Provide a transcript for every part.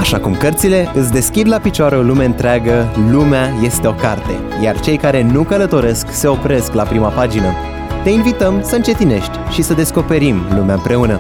Așa cum cărțile îți deschid la picioare o lume întreagă, lumea este o carte, iar cei care nu călătoresc se opresc la prima pagină. Te invităm să încetinești și să descoperim lumea împreună.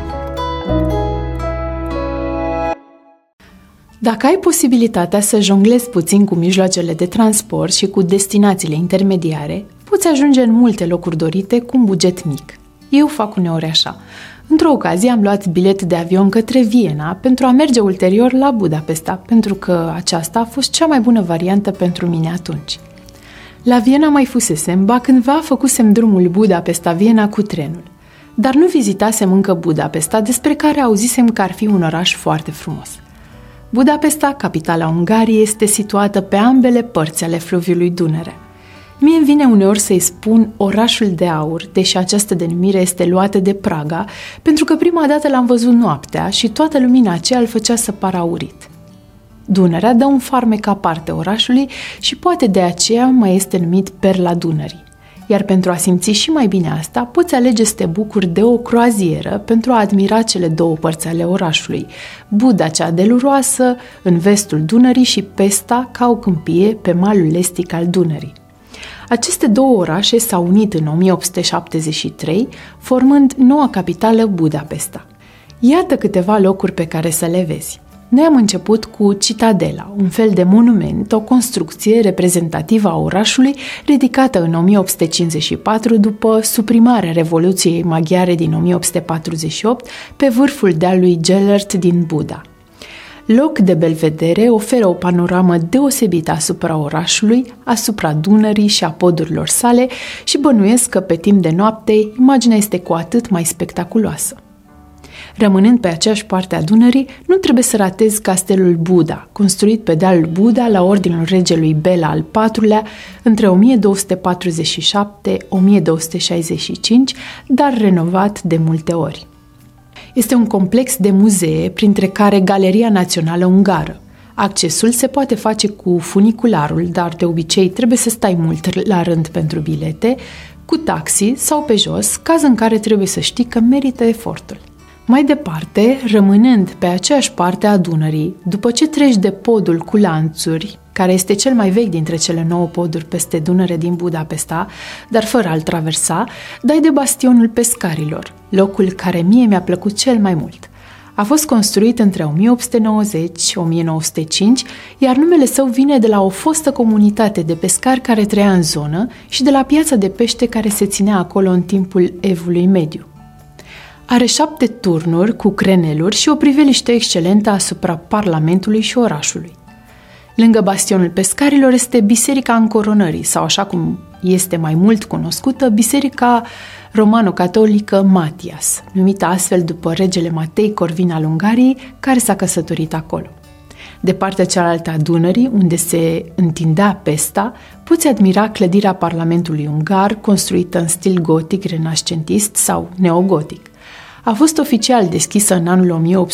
Dacă ai posibilitatea să jonglezi puțin cu mijloacele de transport și cu destinațiile intermediare, poți ajunge în multe locuri dorite cu un buget mic. Eu fac uneori așa. Într-o ocazie am luat bilet de avion către Viena pentru a merge ulterior la Budapesta, pentru că aceasta a fost cea mai bună variantă pentru mine atunci. La Viena mai fusesem, ba cândva făcusem drumul Budapesta-Viena cu trenul. Dar nu vizitasem încă Budapesta, despre care auzisem că ar fi un oraș foarte frumos. Budapesta, capitala Ungariei, este situată pe ambele părți ale fluviului Dunăre. Mie îmi vine uneori să-i spun orașul de aur, deși această denumire este luată de Praga, pentru că prima dată l-am văzut noaptea și toată lumina aceea îl făcea să pară aurit. Dunărea dă un farmec aparte orașului și poate de aceea mai este numit Perla Dunării. Iar pentru a simți și mai bine asta, poți alege să te bucuri de o croazieră pentru a admira cele două părți ale orașului, Buda cea deluroasă în vestul Dunării și Pesta ca o câmpie pe malul estic al Dunării. Aceste două orașe s-au unit în 1873, formând noua capitală Budapesta. Iată câteva locuri pe care să le vezi. Noi am început cu Citadela, un fel de monument, o construcție reprezentativă a orașului, ridicată în 1854 după suprimarea Revoluției Maghiare din 1848 pe vârful dealului Gellert din Buda. Loc de belvedere, oferă o panoramă deosebită asupra orașului, asupra Dunării și a podurilor sale și bănuiesc că pe timp de noapte imaginea este cu atât mai spectaculoasă. Rămânând pe aceeași parte a Dunării, nu trebuie să ratezi castelul Buda, construit pe dealul Buda la ordinul regelui Bela al IV-lea între 1247-1265, dar renovat de multe ori. Este un complex de muzee, printre care Galeria Națională Ungară. Accesul se poate face cu funicularul, dar de obicei trebuie să stai mult la rând pentru bilete, cu taxi sau pe jos, caz în care trebuie să știi că merită efortul. Mai departe, rămânând pe aceeași parte a Dunării, după ce treci de podul cu lanțuri, care este cel mai vechi dintre cele 9 poduri peste Dunăre din Budapesta, dar fără a-l traversa, dai de bastionul pescarilor, locul care mie mi-a plăcut cel mai mult. A fost construit între 1890-1905, iar numele său vine de la o fostă comunitate de pescari care trăia în zonă și de la piața de pește care se ținea acolo în timpul Evului Mediu. Are 7 turnuri cu creneluri și o priveliște excelentă asupra Parlamentului și orașului. Lângă bastionul pescarilor este Biserica Încoronării, sau așa cum este mai mult cunoscută, Biserica Romano-Catolică Matias, numită astfel după regele Matei Corvin al Ungariei, care s-a căsătorit acolo. De partea cealaltă a Dunării, unde se întindea Pesta, poți admira clădirea Parlamentului Ungar, construită în stil gotic, renascentist sau neogotic. A fost oficial deschisă în anul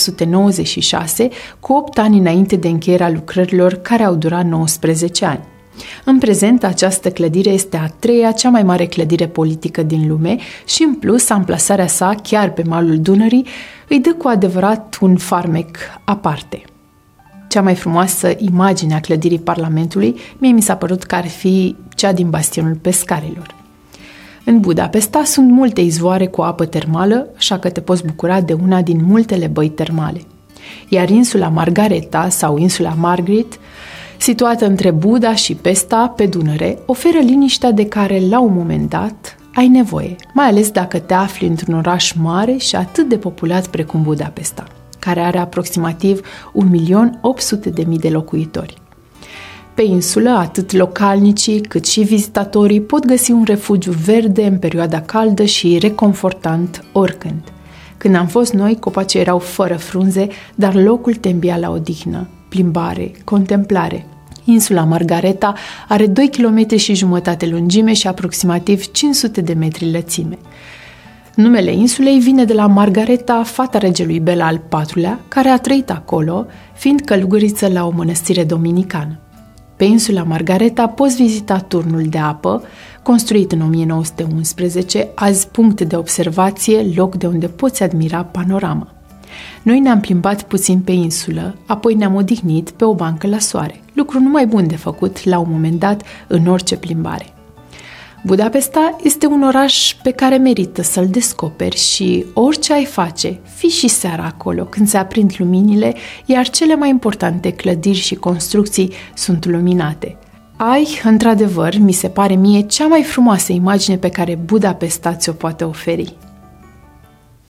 1896, cu 8 ani înainte de încheierea lucrărilor, care au durat 19 ani. În prezent, această clădire este a 3-a cea mai mare clădire politică din lume și, în plus, amplasarea sa, chiar pe malul Dunării, îi dă cu adevărat un farmec aparte. Cea mai frumoasă imagine a clădirii Parlamentului mie mi s-a părut că ar fi cea din bastionul pescarilor. În Budapesta sunt multe izvoare cu apă termală, așa că te poți bucura de una din multele băi termale. Iar insula Margareta sau insula Margrit, situată între Buda și Pesta, pe Dunăre, oferă liniștea de care, la un moment dat, ai nevoie, mai ales dacă te afli într-un oraș mare și atât de populat precum Budapesta, care are aproximativ 1.800.000 de locuitori. Pe insulă, atât localnicii cât și vizitatorii pot găsi un refugiu verde în perioada caldă și reconfortant oricând. Când am fost noi, copacii erau fără frunze, dar locul te îmbia la odihnă, plimbare, contemplare. Insula Margareta are 2,5 km lungime și aproximativ 500 de metri lățime. Numele insulei vine de la Margareta, fata regelui Bela al IV-lea, care a trăit acolo, fiind călugăriță la o mănăstire dominicană. Pe insula Margareta poți vizita turnul de apă, construit în 1911, azi punct de observație, loc de unde poți admira panorama. Noi ne-am plimbat puțin pe insulă, apoi ne-am odihnit pe o bancă la soare, lucru numai bun de făcut la un moment dat în orice plimbare. Budapesta este un oraș pe care merită să-l descoperi și orice ai face, fii și seara acolo când se aprind luminile, iar cele mai importante clădiri și construcții sunt luminate. Ai, într-adevăr, mi se pare mie, cea mai frumoasă imagine pe care Budapesta ți-o poate oferi.